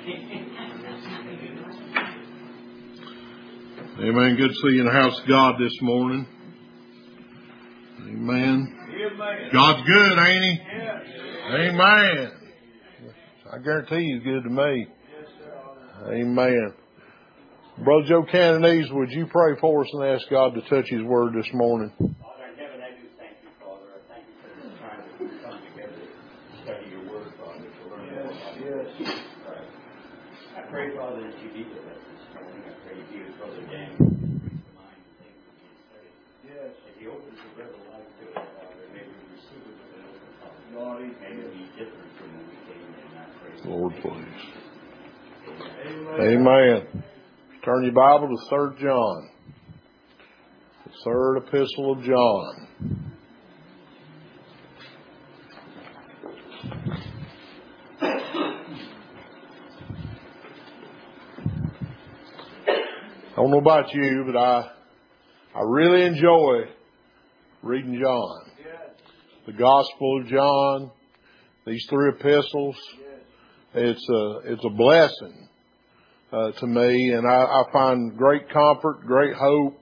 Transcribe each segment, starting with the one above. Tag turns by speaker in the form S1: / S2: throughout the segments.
S1: Amen. Good to see you in the house of God this morning. Amen. God's good, ain't He? Amen. I guarantee He's good to me. Amen. Brother Joe Cantonese, would you pray for us and ask God to touch His word this morning?
S2: Father in heaven, I do thank you, Father. I thank you for this time that we've come together to study your word, Father, to learn more about Jesus Christ. I pray, Father, that you be with us this morning. I pray you be with Brother Daniel, to bring to mind the things that he studied. Yes. As he opens the rebel life to us, Father, may we receive it with an open heart. Lord, may it be different from when we came in. I pray.
S1: Lord, please. Amen. Turn your Bible to 3 John. The third epistle of John. I don't know about you, but I really enjoy reading John. The Gospel of John, these 3 epistles. It's a blessing to me, and I find great comfort, great hope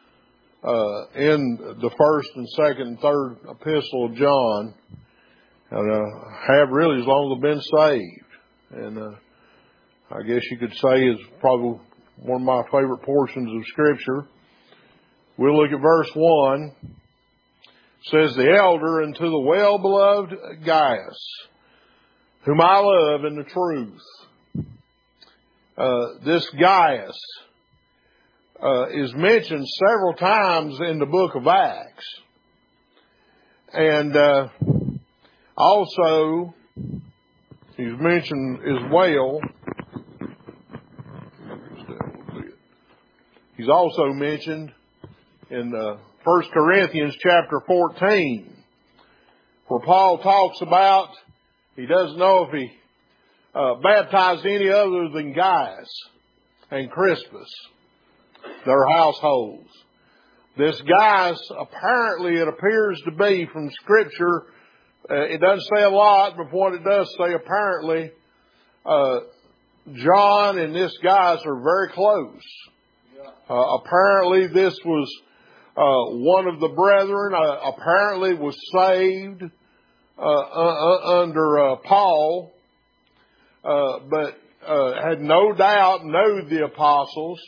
S1: in the first and second and third epistle of John, and have really as long as I've been saved. And I guess you could say is probably one of my favorite portions of Scripture. We'll look at verse 1. It says, "The elder unto the well-beloved Gaius, whom I love in the truth." This Gaius is mentioned several times in the book of Acts. And also, he's mentioned as well. He's also mentioned in 1 Corinthians chapter 14, where Paul talks about he doesn't know if he baptized any other than Gaius and Crispus, their households. This Gaius, apparently it appears to be from Scripture, it doesn't say a lot, but what it does say, apparently, John and this Gaius are very close. Apparently this was one of the brethren, apparently was saved under Paul, but had no doubt knew the apostles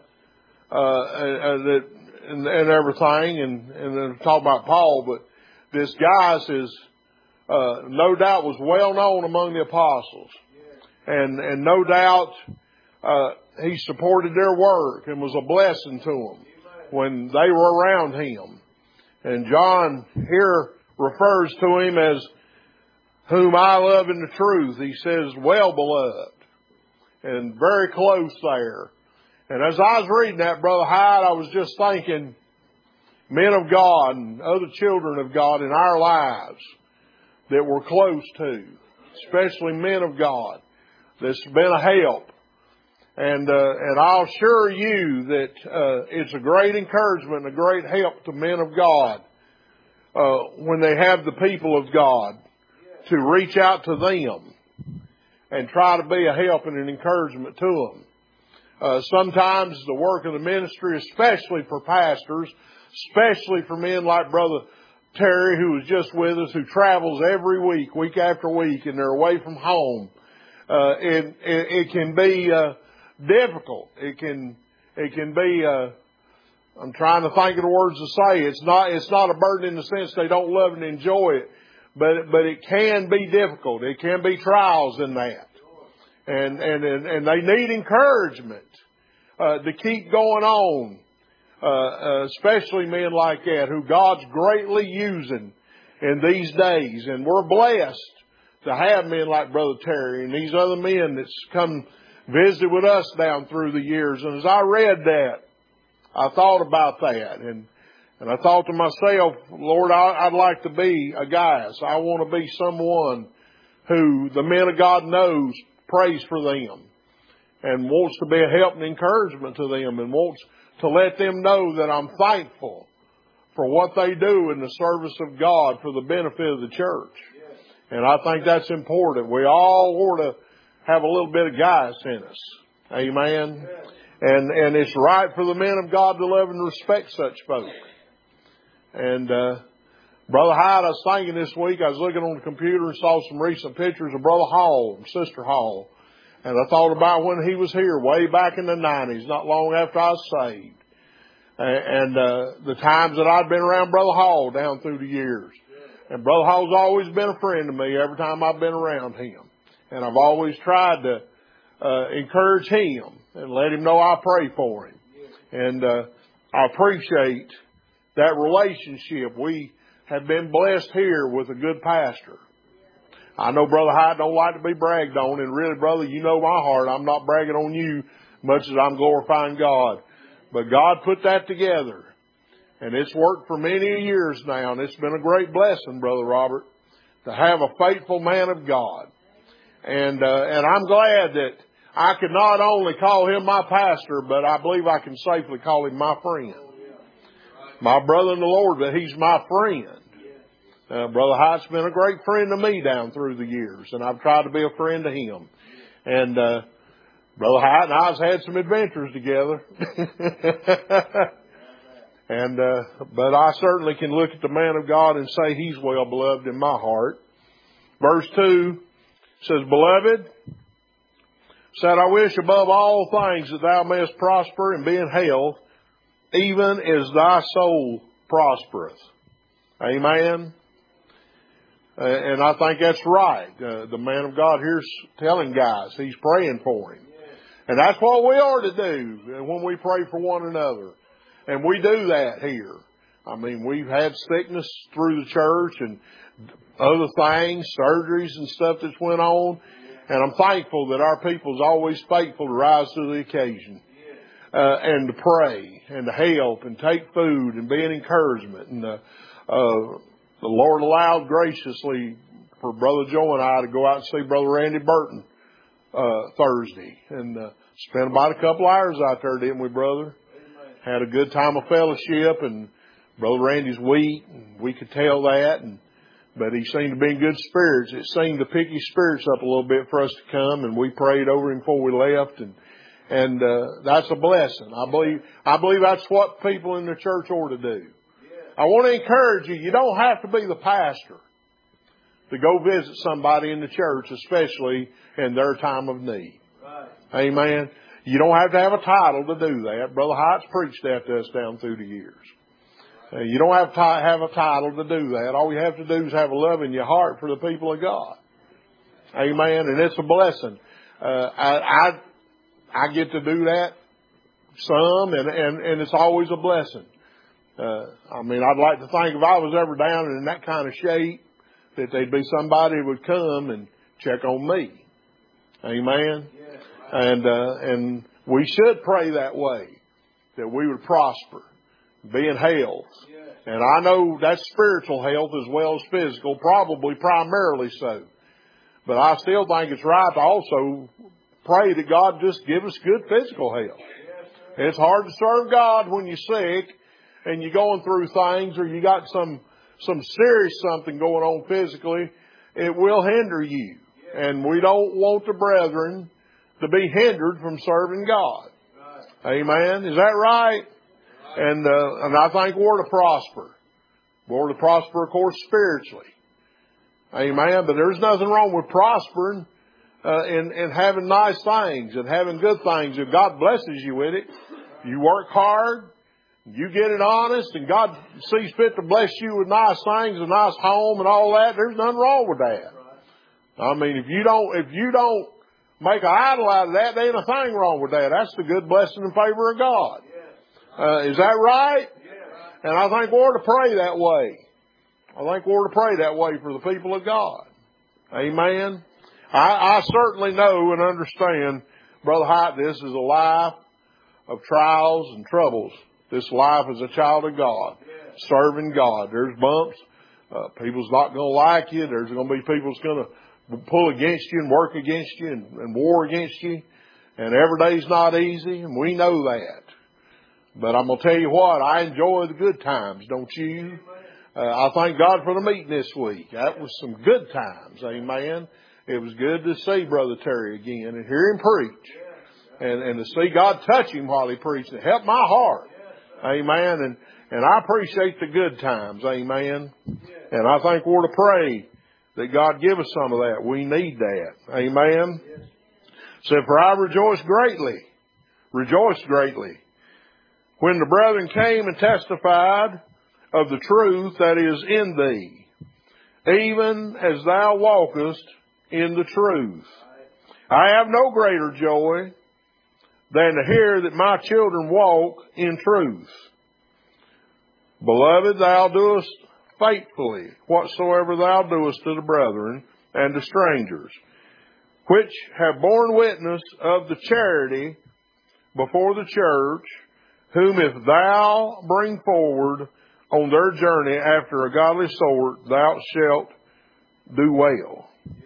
S1: and everything, and then talk about Paul. But this Gaius is no doubt was well known among the apostles, and no doubt he supported their work and was a blessing to them when they were around him. And John here refers to him as whom I love in the truth. He says, well beloved, and very close there. And as I was reading that, Brother Hyde, I was just thinking, men of God and other children of God in our lives that we're close to, especially men of God, that's been a help. And I'll assure you that it's a great encouragement and a great help to men of God when they have the people of God to reach out to them and try to be a help and an encouragement to them. Sometimes the work of the ministry, especially for pastors, especially for men like Brother Terry, who was just with us, who travels every week, week after week, and they're away from home, it can be difficult. It can be, I'm trying to think of the words to say. It's not a burden in the sense they don't love and enjoy it, but it can be difficult. It can be trials in that. And they need encouragement, to keep going on, especially men like that who God's greatly using in these days. And we're blessed to have men like Brother Terry and these other men that's come visit with us down through the years. And as I read that, I thought about that, and I thought to myself, Lord, I'd like to be a Gaius. I want to be someone who the men of God knows, prays for them, and wants to be a help and encouragement to them, and wants to let them know that I'm thankful for what they do in the service of God for the benefit of the church. And I think that's important. We all ought to have a little bit of guys in us. Amen. And it's right for the men of God to love and respect such folk. And, Brother Hyde, I was thinking this week, I was looking on the computer and saw some recent pictures of Brother Hall and Sister Hall. And I thought about when he was here way back in the 90s, not long after I was saved. And the times that I'd been around Brother Hall down through the years. And Brother Hall's always been a friend to me every time I've been around him. And I've always tried to encourage him and let him know I pray for him. And I appreciate that relationship. We have been blessed here with a good pastor. I know Brother Hyde don't like to be bragged on, and really, brother, you know my heart. I'm not bragging on you much as I'm glorifying God. But God put that together, and it's worked for many years now, and it's been a great blessing, Brother Robert, to have a faithful man of God. And I'm glad that I could not only call him my pastor, but I believe I can safely call him my friend. My brother in the Lord, but he's my friend. Brother Hyde's been a great friend to me down through the years, and I've tried to be a friend to him. And Brother Hyde and I have had some adventures together. And but I certainly can look at the man of God and say he's well beloved in my heart. Verse 2 says, Beloved, said, I wish above all things that thou mayest prosper and be in health, even as thy soul prospereth. Amen. And I think that's right. The man of God here's telling guys he's praying for him. And that's what we are to do when we pray for one another. And we do that here. I mean, we've had sickness through the church and other things, surgeries and stuff that's went on. And I'm thankful that our people's always faithful to rise to the occasion. And to pray and to help and take food and be an encouragement. And the Lord allowed graciously for Brother Joe and I to go out and see Brother Randy Burton Thursday. And spent about a couple hours out there, didn't we, brother? Amen. Had a good time of fellowship, and Brother Randy's weak, and we could tell that. But he seemed to be in good spirits. It seemed to pick his spirits up a little bit for us to come, and we prayed over him before we left. And that's a blessing. I believe that's what people in the church ought to do. I want to encourage you, you don't have to be the pastor to go visit somebody in the church, especially in their time of need. Right. Amen. You don't have to have a title to do that. Brother Height's preached that to us down through the years. You don't have to have a title to do that. All you have to do is have a love in your heart for the people of God. Amen. And it's a blessing. I get to do that some, and it's always a blessing. I mean, I'd like to think if I was ever down in that kind of shape, that there'd be somebody who would come and check on me. Amen. Yes. And we should pray that way, that we would prosper, be in health. Yes. And I know that's spiritual health as well as physical, probably primarily so. But I still think it's right to also pray that God just give us good physical health. Yes, it's hard to serve God when you're sick and you're going through things, or you got some serious something going on physically. It will hinder you. And we don't want the brethren to be hindered from serving God. Right. Amen. Is that right? And I think we're to prosper. We're to prosper, of course, spiritually. Amen. But there's nothing wrong with prospering and having nice things and having good things. If God blesses you with it, you work hard, you get it honest, and God sees fit to bless you with nice things, a nice home and all that, there's nothing wrong with that. I mean, if you don't make an idol out of that, there ain't a thing wrong with that. That's the good blessing in favor of God. Is that right? And I think we're to pray that way. I think we're to pray that way for the people of God. Amen. I certainly know and understand, Brother Hite, this is a life of trials and troubles. This life is a child of God, serving God. There's bumps. People's not going to like you. There's going to be people's going to pull against you and work against you and war against you. And every day's not easy, and we know that. But I'm going to tell you what, I enjoy the good times, don't you? I thank God for the meeting this week. That was some good times, amen. It was good to see Brother Terry again and hear him preach. And to see God touch him while he preached. It helped my heart. Amen. And I appreciate the good times. Amen. And I think we're to pray that God give us some of that. We need that. Amen. Said, for I rejoiced greatly when the brethren came and testified of the truth that is in thee, even as thou walkest in the truth. I have no greater joy than to hear that my children walk in truth. Beloved, thou doest faithfully whatsoever thou doest to the brethren and to strangers, which have borne witness of the charity before the church, whom if thou bring forward on their journey after a godly sort, thou shalt do well.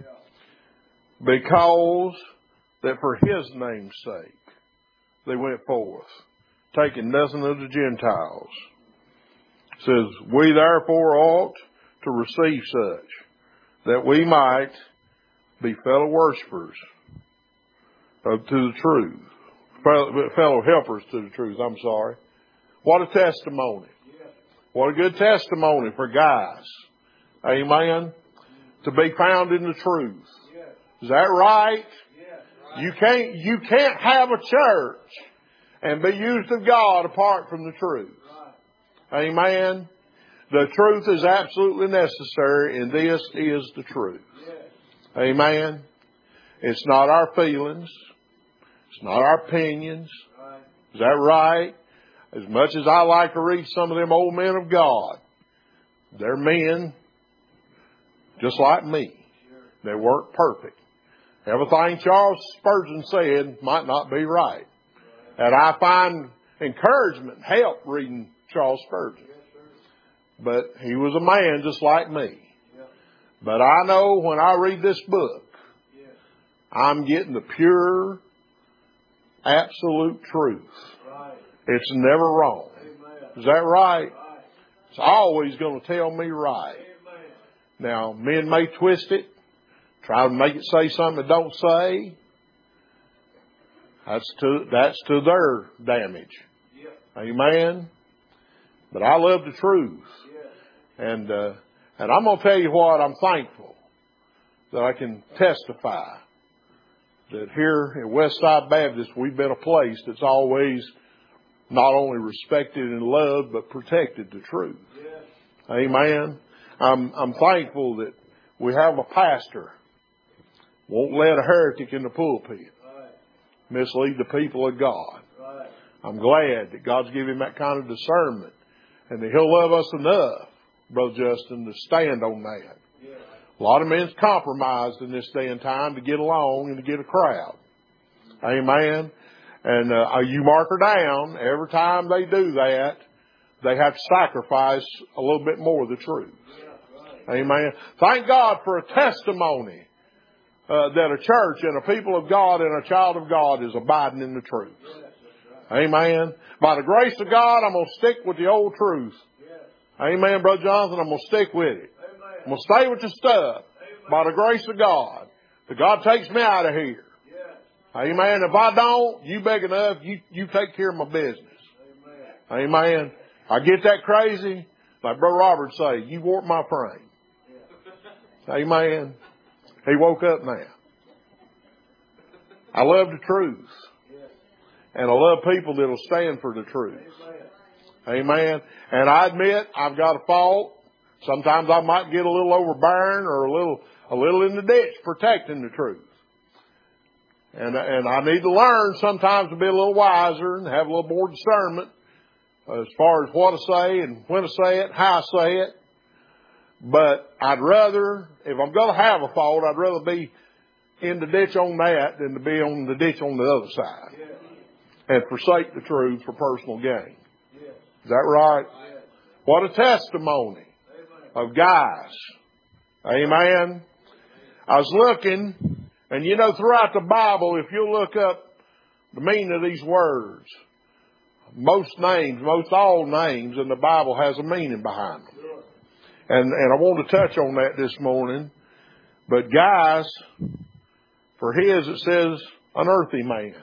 S1: Because that for his name's sake they went forth, taking nothing of the Gentiles. It says, we therefore ought to receive such, that we might be fellow worshipers to the truth. Fellow helpers to the truth, I'm sorry. What a testimony. What a good testimony for guys. Amen. To be found in the truth. Is that right? You can't have a church and be used of God apart from the truth. Amen. The truth is absolutely necessary, and this is the truth. Amen. It's not our feelings. It's not our opinions. Is that right? As much as I like to read some of them old men of God, they're men just like me. They weren't perfect. Everything Charles Spurgeon said might not be right. And I find encouragement, help reading Charles Spurgeon. But he was a man just like me. But I know when I read this book, I'm getting the pure, absolute truth. It's never wrong. Is that right? It's always going to tell me right. Now, men may twist it, try to make it say something it don't say. That's to their damage. Amen. But I love the truth. And I'm going to tell you what, I'm thankful that I can testify that here at Westside Baptist, we've been a place that's always not only respected and loved, but protected the truth. Amen. I'm thankful that we have a pastor won't let a heretic in the pulpit mislead the people of God. I'm glad that God's given him that kind of discernment, and that he'll love us enough, Brother Justin, to stand on that. A lot of men's compromised in this day and time to get along and to get a crowd. Amen. And you mark her down, every time they do that, they have to sacrifice a little bit more of the truth. Amen. Thank God for a testimony that a church and a people of God and a child of God is abiding in the truth. Amen. By the grace of God, I'm going to stick with the old truth. Amen, Brother Jonathan. I'm going to stick with it. I'm going to stay with the stuff. By the grace of God. That God takes me out of here. Amen. If I don't, you big enough, you take care of my business. Amen. I get that crazy, like Brother Robert say, you warp my frame. Amen. He woke up now. I love the truth. And I love people that'll stand for the truth. Amen. And I admit I've got a fault. Sometimes I might get a little overbearing or a little in the ditch protecting the truth. And I need to learn sometimes to be a little wiser and have a little more discernment as far as what to say and when to say it, how to say it. But I'd rather, if I'm going to have a fault, I'd rather be in the ditch on that than to be on the ditch on the other side. And forsake the truth for personal gain. Is that right? What a testimony of guys. Amen. I was looking, and you know, throughout the Bible, if you look up the meaning of these words, most all names in the Bible has a meaning behind them. And I want to touch on that this morning. But guys, for his it says an earthy man.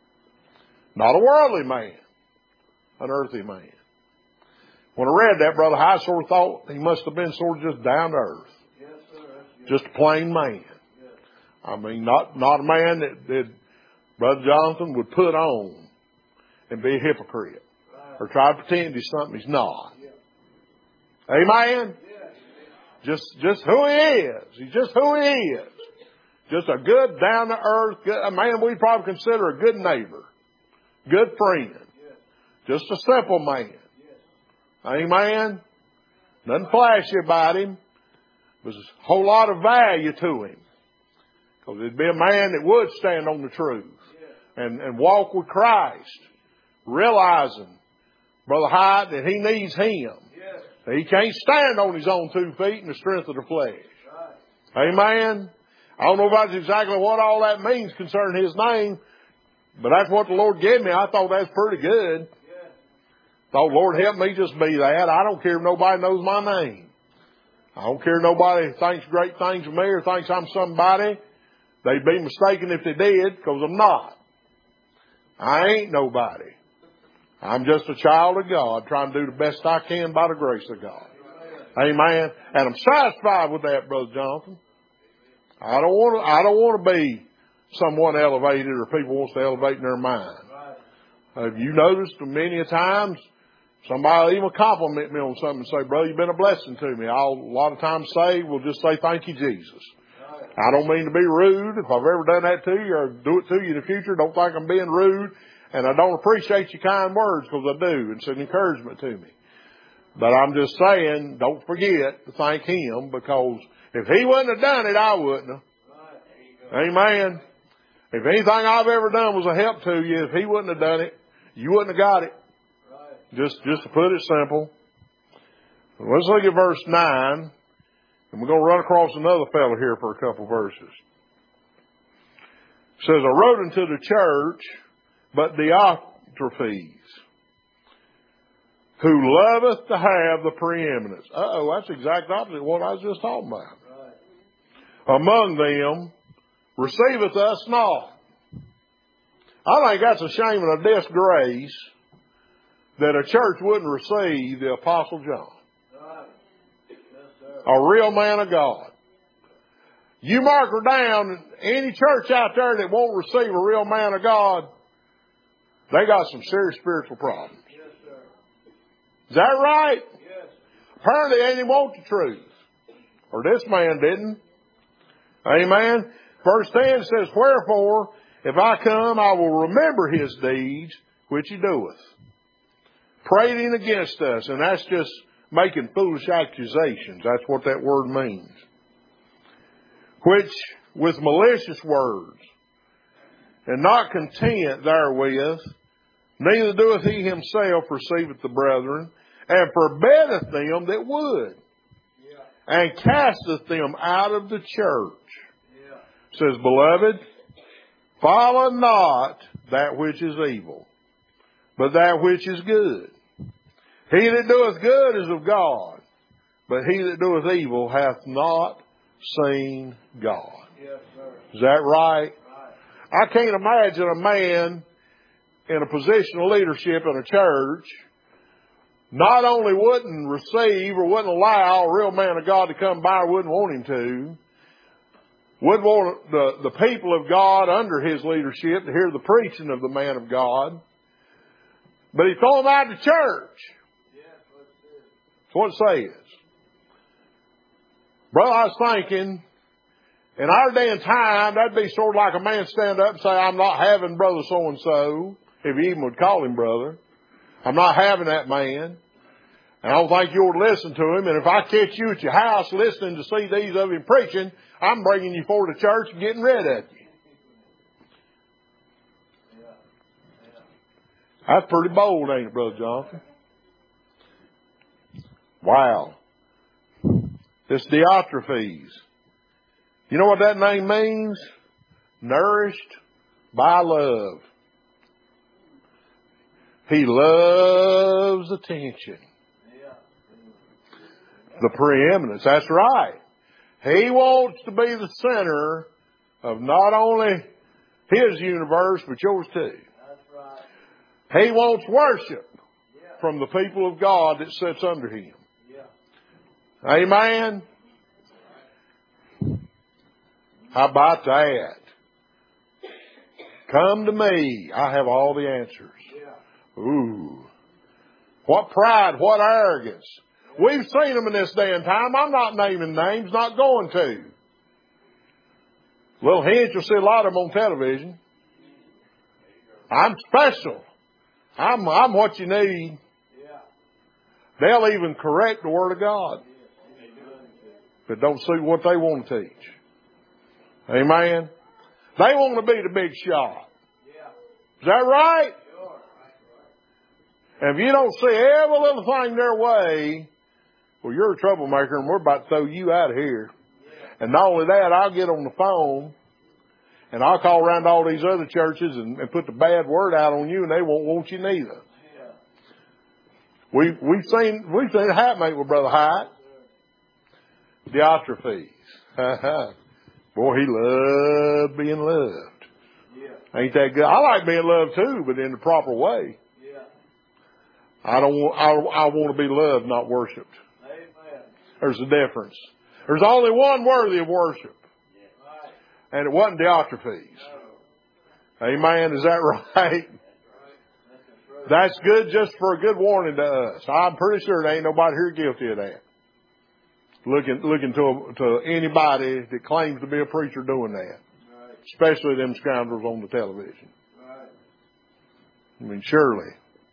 S1: Not a worldly man. An earthy man. When I read that, Brother High sort of thought he must have been sort of just down to earth.
S3: Yes, sir.
S1: Just a plain man.
S3: Yes.
S1: I mean, not a man that Brother Jonathan would put on and be a hypocrite.
S3: Right.
S1: Or try to pretend he's something he's not.
S3: Yeah.
S1: Amen?
S3: Yes.
S1: Just who he is. He's just who he is. Just a good, down-to-earth, a man we'd probably consider a good neighbor. Good friend.
S3: Yes.
S1: Just a simple man.
S3: Yes.
S1: Amen? Nothing flashy about him. There's a whole lot of value to him. Because he'd be a man that would stand on the truth.
S3: Yes.
S1: And walk with Christ. Realizing, Brother Hyde, that he needs him.
S3: Yes.
S1: That he can't stand on his own 2 feet in the strength of the flesh.
S3: Right.
S1: Amen? I don't know if that's exactly what all that means concerning his name, but that's what the Lord gave me. I thought that's pretty good.
S3: Yes.
S1: Thought, Lord, help me just be that. I don't care if nobody knows my name. I don't care if nobody thinks great things of me or thinks I'm somebody. They'd be mistaken if they did, because I'm not. I ain't nobody. I'm just a child of God trying to do the best I can by the grace of God. Amen. And I'm satisfied with that, Brother Jonathan. I don't want to be someone elevated or people wants to elevate in their mind. Have you noticed many a times somebody will even compliment me on something and say, brother, you've been a blessing to me. I'll a lot of times say, we'll just say thank you, Jesus. I don't mean to be rude. If I've ever done that to you or do it to you in the future, don't think I'm being rude. And I don't appreciate your kind words, because I do. It's an encouragement to me. But I'm just saying, don't forget to thank him, because if he wouldn't have done it, I wouldn't have. Amen. If anything I've ever done was a help to you, if he wouldn't have done it, you wouldn't have got it. Just to put it simple. Let's look at verse 9. And we're going to run across another fellow here for a couple verses. It says, I wrote unto the church, but Diotrephes, who loveth to have the preeminence. That's exactly opposite of what I was just talking about. Among them, receiveth us not. I think that's a shame and a disgrace that a church wouldn't receive the Apostle John. A real man of God. You mark her down, any church out there that won't receive a real man of God, they got some serious spiritual problems.
S3: Yes, sir.
S1: Is that right?
S3: Yes.
S1: Apparently they didn't want the truth. Or this man didn't. Amen. Verse 10 says, wherefore, if I come, I will remember his deeds, which he doeth, prating against us. And that's just making foolish accusations. That's what that word means. Which with malicious words, and not content therewith, neither doeth he himself receiveth the brethren, and forbiddeth them that would, and casteth them out of the church. Says, beloved, follow not that which is evil, but that which is good. He that doeth good is of God, but he that doeth evil hath not seen God.
S3: Yes, sir.
S1: Is that right?
S3: Right.
S1: I can't imagine a man in a position of leadership in a church not only wouldn't receive or wouldn't allow a real man of God to come by, or wouldn't want him to, wouldn't want the people of God under his leadership to hear the preaching of the man of God, but he throw them out of the church. That's what it says. Brother, I was thinking, in our day and time, that'd be sort of like a man stand up and say, I'm not having brother so-and-so, if you even would call him brother. I'm not having that man. And I don't think you ought to listen to him. And if I catch you at your house listening to CDs of him preaching, I'm bringing you forward to church and getting rid of you. That's pretty bold, ain't it, Brother Jonathan? Wow. This Diotrephes. You know what that name means? Nourished by love. He loves attention. The preeminence. That's right. He wants to be the center of not only His universe, but yours too.
S3: That's right.
S1: He wants worship from the people of God that sits under Him.
S3: Yeah.
S1: Amen? How about that? Come to me. I have all the answers.
S3: Yeah.
S1: Ooh. What pride, what arrogance. We've seen them in this day and time. I'm not naming names, not going to. Little hint, you'll see a lot of them on television. I'm special. I'm what you need.
S3: Yeah.
S1: They'll even correct the Word of God. But don't suit what they want to teach. Amen? They want to be the big shot.
S3: Yeah.
S1: Is that right?
S3: Sure.
S1: And if you don't see every little thing their way, well, you're a troublemaker and we're about to throw you out of here. And not only that, I'll get on the phone and I'll call around all these other churches and put the bad word out on you and they won't want you neither.
S3: Yeah.
S1: We've seen it happen with Brother Hyatt. Diotrephes. Boy, he loved being loved.
S3: Yeah.
S1: Ain't that good? I like being loved too, but in the proper way.
S3: Yeah.
S1: I want to be loved, not worshipped.
S3: Amen.
S1: There's a difference. There's only one worthy of worship.
S3: Right.
S1: And it wasn't Diotrephes.
S3: No.
S1: Amen. Is that right?
S3: That's right.
S1: That's good just for a good warning to us. I'm pretty sure there ain't nobody here guilty of that. Looking to anybody that claims to be a preacher doing that.
S3: Right.
S1: Especially them scoundrels on the television.
S3: Right.
S1: I mean, surely.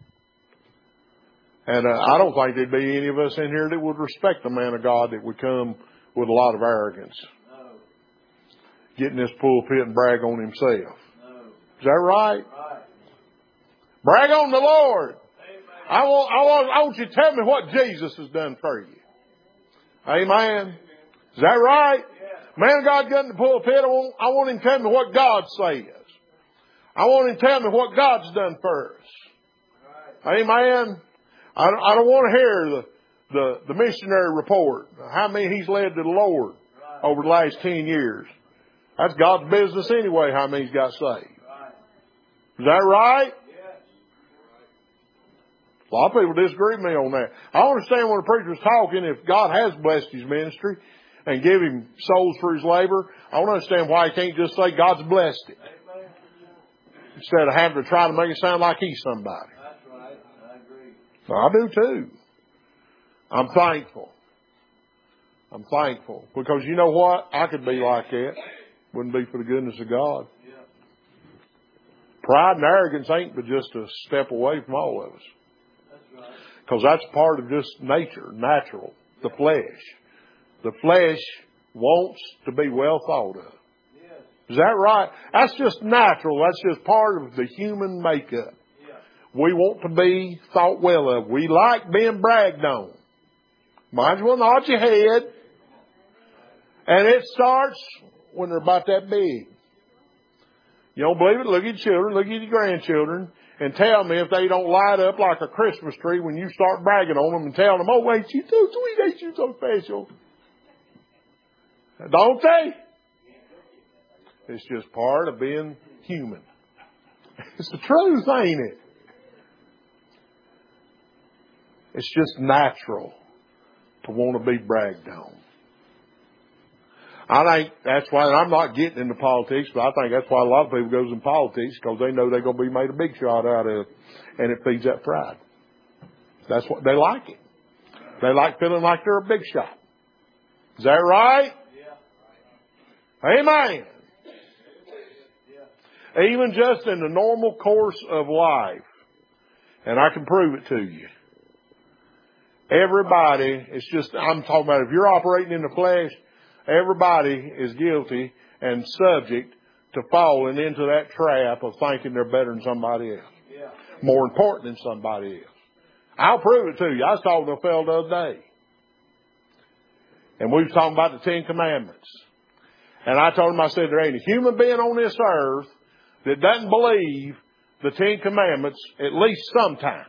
S1: And I don't think there'd be any of us in here that would respect the man of God that would come with a lot of arrogance.
S3: No.
S1: Get in this pulpit and brag on himself.
S3: No.
S1: Is that right?
S3: Right.
S1: Brag on the Lord.
S3: Amen.
S1: I want you to tell me what Jesus has done for you. Amen. Is that right?
S3: Yeah.
S1: Man of God got in the pulpit. I want him to tell me what God says. I want him to tell me what God's done for us.
S3: Right.
S1: Amen. I don't want to hear the missionary report. How many he's led to the Lord over the last 10 years. That's God's business anyway, how many he's got saved.
S3: Right.
S1: Is that right?
S3: Yes.
S1: A lot of people disagree with me on that. I understand when a preacher's talking, if God has blessed his ministry and give him souls for his labor, I don't understand why he can't just say God's blessed it.
S3: Amen.
S1: Instead of having to try to make it sound like he's somebody.
S3: That's right. I agree.
S1: So I do too. I'm thankful. I'm thankful. Because you know what? I could be like that. Wouldn't be for the goodness of God.
S3: Yeah.
S1: Pride and arrogance ain't but just a step away from all of us.
S3: That's right.
S1: Because that's part of just nature, natural, the flesh. The flesh wants to be well thought of.
S3: Yes.
S1: Is that right? That's just natural. That's just part of the human makeup.
S3: Yeah.
S1: We want to be thought well of. We like being bragged on. Might as well nod your head. And it starts when they're about that big. You don't believe it? Look at your children, look at your grandchildren, and tell me if they don't light up like a Christmas tree when you start bragging on them and telling them, oh, ain't you so sweet, ain't you so special? Don't they? It's just part of being human. It's the truth, ain't it? It's just natural to want to be bragged on. I think that's why, and I'm not getting into politics, but I think that's why a lot of people goes in politics, because they know they're going to be made a big shot out of, and it feeds that pride. That's what they like it. They like feeling like they're a big shot. Is that right?
S3: Yeah.
S1: Amen.
S3: Yeah.
S1: Even just in the normal course of life, and I can prove it to you. Everybody, it's just, I'm talking about if you're operating in the flesh, everybody is guilty and subject to falling into that trap of thinking they're better than somebody else.
S3: Yeah.
S1: More important than somebody else. I'll prove it to you. I was talking to a fellow the other day. And we was talking about the 10 Commandments. And I told him, I said, there ain't a human being on this earth that doesn't believe the 10 Commandments at least sometime.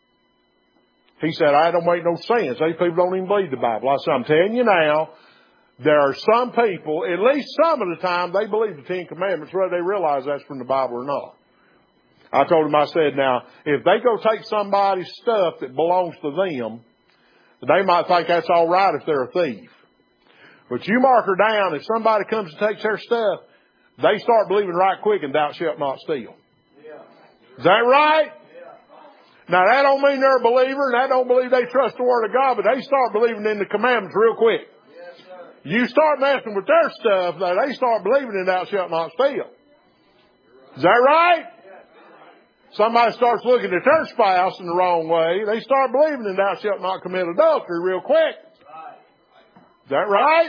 S1: He said, I don't make no sense. These people don't even believe the Bible. I said, I'm telling you now, there are some people, at least some of the time, they believe the Ten Commandments, whether they realize that's from the Bible or not. I told him, I said, now, if they go take somebody's stuff that belongs to them, they might think that's all right if they're a thief. But you mark her down, if somebody comes and takes their stuff, they start believing right quick, and thou shalt not steal. Is that right? Now, that don't mean they're a believer, and that don't believe they trust the Word of God, but they start believing in the commandments real quick. You start messing with their stuff, they start believing in thou shalt not steal. Is that right? Somebody starts looking at their spouse in the wrong way, they start believing in thou shalt not commit adultery real quick. Is that right?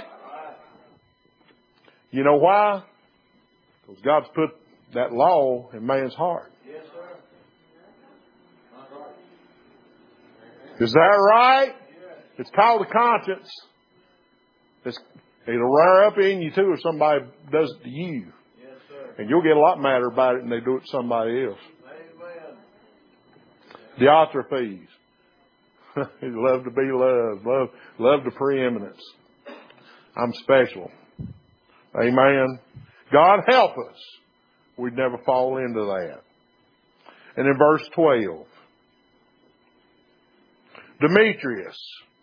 S1: You know why? Because God's put that law in man's heart.
S3: Yes, sir.
S1: Is that right? It's called a conscience. It'll rear up in you too if somebody does it to you.
S3: Yes, sir.
S1: And you'll get a lot madder about it than they do it to somebody else.
S3: Amen.
S1: Diotrephes. Love to be loved. Love the preeminence. I'm special. Amen. God help us. We'd never fall into that. And in verse 12, Demetrius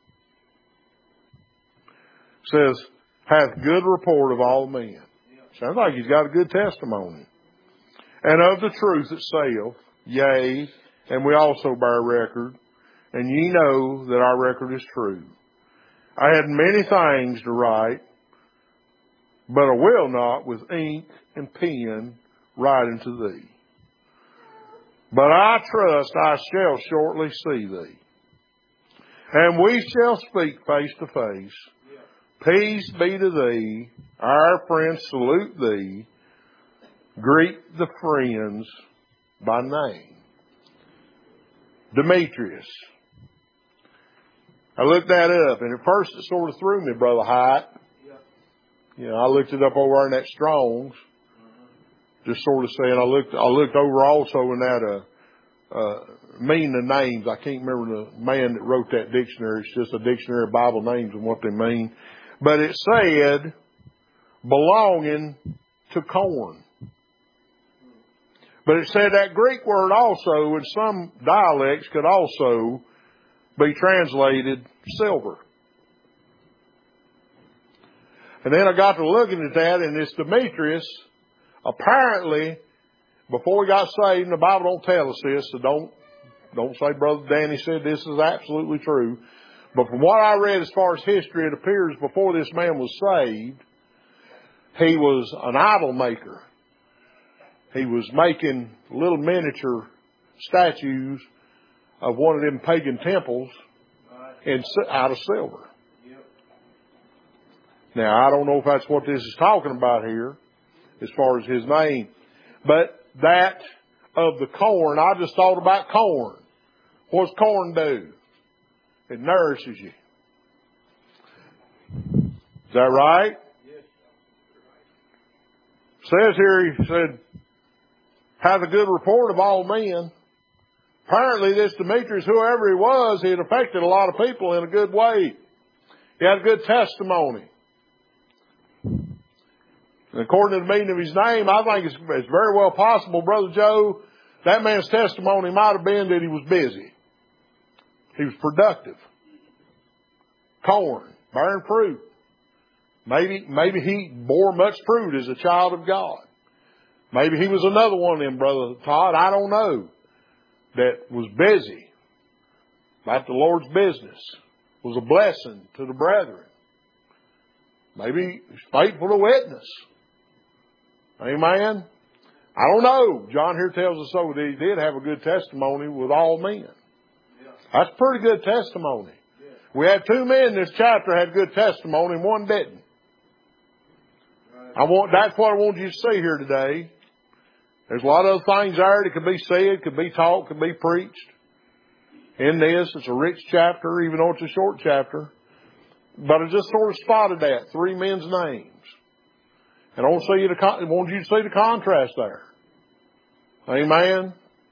S1: says, hath good report of all men. Sounds like he's got a good testimony. And of the truth itself, yea, and we also bear record, and ye know that our record is true. I had many things to write, but I will not with ink and pen write unto thee. But I trust I shall shortly see thee. And we shall speak face to face. Peace be to thee. Our friends salute thee. Greet the friends by name. Demetrius. I looked that up, and at first it sort of threw me, Brother Hyatt. You know, I looked it up over in that Strong's. Just sort of saying, I looked over also in that, meaning the names. I can't remember the man that wrote that dictionary. It's just a dictionary of Bible names and what they mean. But it said, belonging to corn. But it said that Greek word also, in some dialects, could also be translated silver. And then I got to looking at that, and this Demetrius, apparently, before he got saved, and the Bible don't tell us this, so don't say Brother Danny said this is absolutely true. But from what I read as far as history, it appears before this man was saved, he was an idol maker. He was making little miniature statues of one of them pagan temples out of silver. Now, I don't know if that's what this is talking about here, as far as his name. But that of the corn, I just thought about corn. What's corn do? It nourishes you. Is that right?
S3: Yes.
S1: Says here, he said, hath a good report of all men. Apparently this Demetrius, whoever he was, he had affected a lot of people in a good way. He had a good testimony. And according to the meaning of his name, I think it's very well possible, Brother Joe, that man's testimony might have been that he was busy. He was productive. Corn, bearing fruit. Maybe he bore much fruit as a child of God. Maybe he was another one of them, Brother Todd, I don't know, that was busy about the Lord's business, was a blessing to the brethren. Maybe he's faithful to witness. Amen. I don't know. John here tells us so that he did have a good testimony with all men. That's a pretty good testimony. We had two men in this chapter had good testimony and one didn't. That's what I want you to see here today. There's a lot of other things there that could be said, could be taught, could be preached. In this, it's a rich chapter, even though it's a short chapter. But I just sort of spotted that, three men's names. And I want you to see the contrast there. Amen.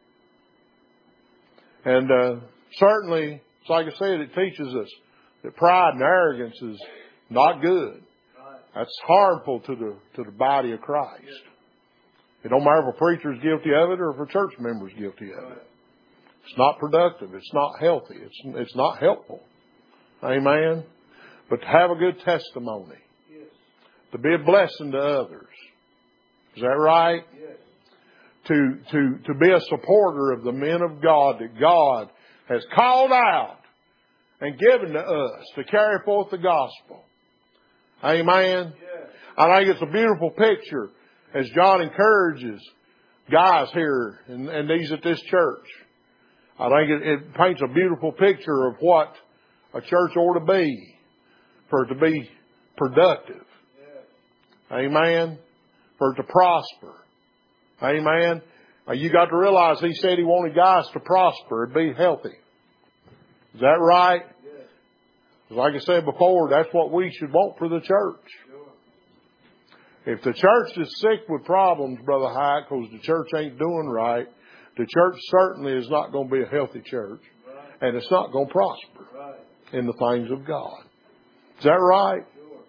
S1: And certainly, it's like I said, it teaches us that pride and arrogance is not good. That's harmful to the body of Christ. It don't matter if a preacher is guilty of it or if a church member is guilty of it. It's not productive. It's not healthy. It's not helpful. Amen. But to have a good testimony, to be a blessing to others, is that right? To be a supporter of the men of God that God has called out and given to us to carry forth the gospel. Amen. I think it's a beautiful picture as John encourages guys here and these at this church. I think it paints a beautiful picture of what a church ought to be for it to be productive. Amen. For it to prosper. Amen. You got to realize he said he wanted guys to prosper and be healthy. Is that right? Like I said before, that's what we should want for the church. If the church is sick with problems, Brother Hyatt, because the church ain't doing right, the church certainly is not going to be a healthy church. And it's not going to prosper in the things of God. Is that right?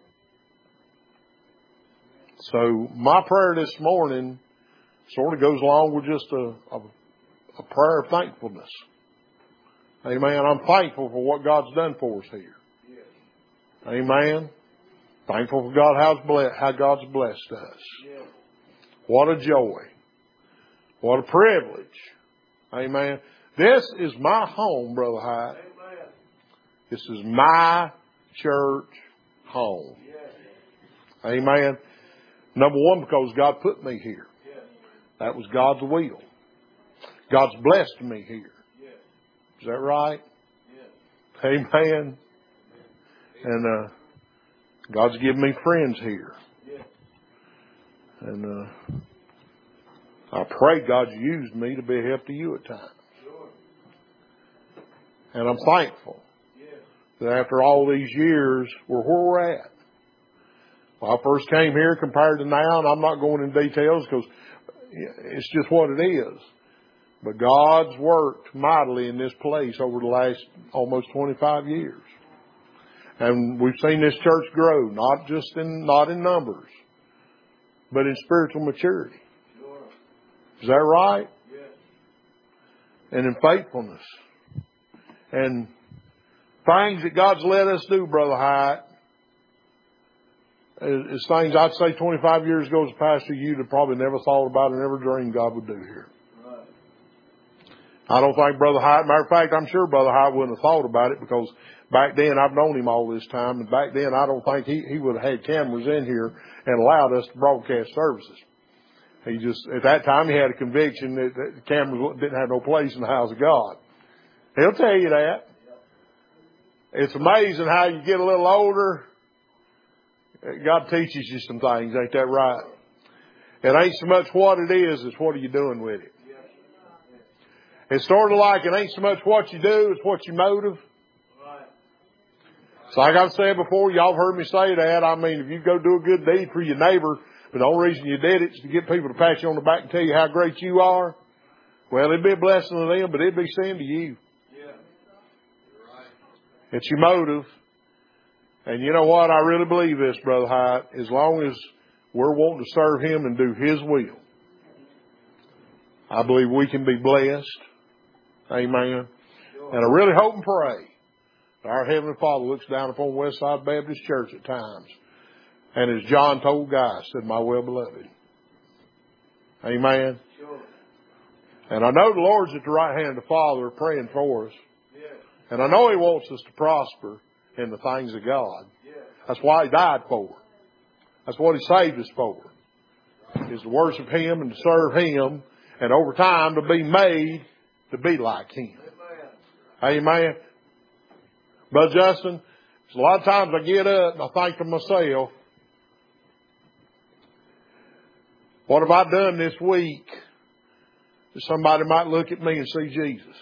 S1: So my prayer this morning sort of goes along with just a prayer of thankfulness. Amen. I'm thankful for what God's done for us here. Amen. Thankful for God how God's blessed us. What a joy. What a privilege. Amen. This is my home, Brother Hyatt. This is my church home. Amen. Number one, because God put me here. That was God's will. God's blessed me here. Is that right? Amen. And God's given me friends here. And I pray God's used me to be a help to you at times. And I'm thankful that after all these years, we're where we're at. When I first came here compared to now, and I'm not going in details because it's just what it is. But God's worked mightily in this place over the last almost 25 years. And we've seen this church grow, not in numbers, but in spiritual maturity. Is that right? And in faithfulness. And things that God's let us do, Brother Hyatt, is things I'd say 25 years ago as a pastor, you'd have probably never thought about and never dreamed God would do here. I don't think Brother Hyatt, matter of fact, I'm sure Brother Hyatt wouldn't have thought about it because back then I've known him all this time, and back then I don't think he would have had cameras in here and allowed us to broadcast services. He just, at that time, he had a conviction that the cameras didn't have no place in the house of God. He'll tell you that. It's amazing how you get a little older, God teaches you some things, ain't that right? It ain't so much what it is, it's what are you doing with it. It's sort of like it ain't so much what you do, it's what you motive. So like I've said before, y'all have heard me say that. I mean, if you go do a good deed for your neighbor, but the only reason you did it is to get people to pat you on the back and tell you how great you are, well, it'd be a blessing to them, but it'd be sin to you. It's your motive. And you know what? I really believe this, Brother Hyatt. As long as we're wanting to serve Him and do His will, I believe we can be blessed. Amen. And I really hope and pray that our Heavenly Father looks down upon Westside Baptist Church at times. And as John told Guy, said, my well-beloved. Amen. And I know the Lord's at the right hand of the Father praying for us. And I know He wants us to prosper in the things of God. That's why He died for. That's what He saved us for. Is to worship Him and to serve Him. And over time to be made to be like Him. Amen. Brother Justin, a lot of times I get up and I think to myself, what have I done this week that somebody might look at me and see Jesus?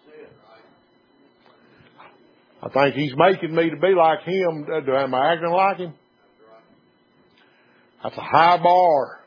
S1: I think He's making me to be like Him. Am I acting like Him? That's a high bar.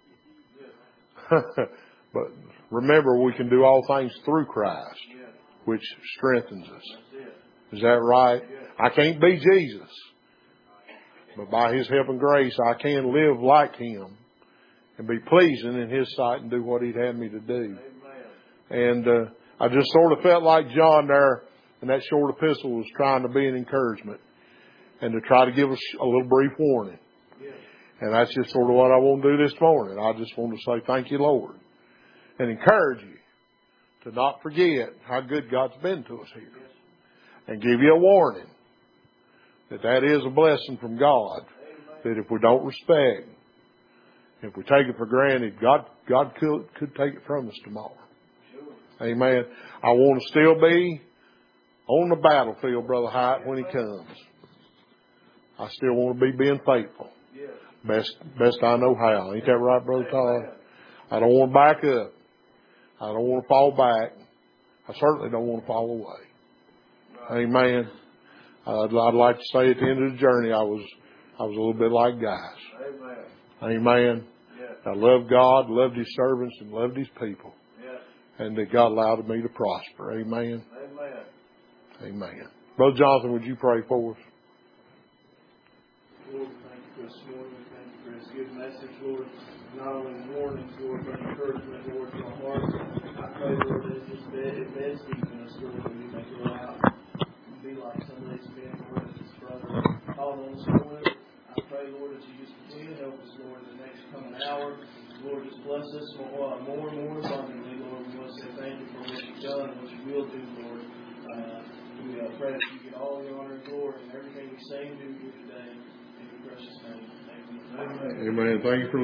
S1: But remember, we can do all things through Christ, which strengthens us. Is that right? I can't be Jesus. But by His help and grace, I can live like Him and be pleasing in His sight and do what He'd have me to do. And I just sort of felt like John there in that short epistle was trying to be an encouragement and to try to give us a little brief warning. And that's just sort of what I want to do this morning. I just want to say thank you, Lord, and encourage you to not forget how good God's been to us here, and give you a warning that that is a blessing from God, that if we don't respect, if we take it for granted, God could take it from us tomorrow. Amen. I want to still be on the battlefield, Brother Hyatt, when He comes. I still want to be being faithful. Best I know how. Ain't that right, Brother Todd? I don't want to back up. I don't want to fall back. I certainly don't want to fall away. Amen. I'd like to say at the end of the journey, I was a little bit like guys. Amen. I loved God, loved His servants, and loved His people. And that God allowed me to prosper. Amen. Amen. Brother Jonathan, would you pray for us?
S4: Lord, thank you for this morning. Thank you for this good message, Lord. Not only warnings, Lord, but encouragement, Lord, to our hearts. I pray, Lord, that this bed's keeping us, Lord, when we may go out and be like some of these men, Lord, as this brother called on us, Lord. I pray, Lord, that you just continue to help us, Lord, in the next coming hour. Lord, just bless us more and more abundantly, Lord. We want to say thank you for what you've done and what you will do, Lord. We pray that you get all the honor and glory and everything we say and do here today. In your precious name. Thank you.
S1: Amen. Thank you for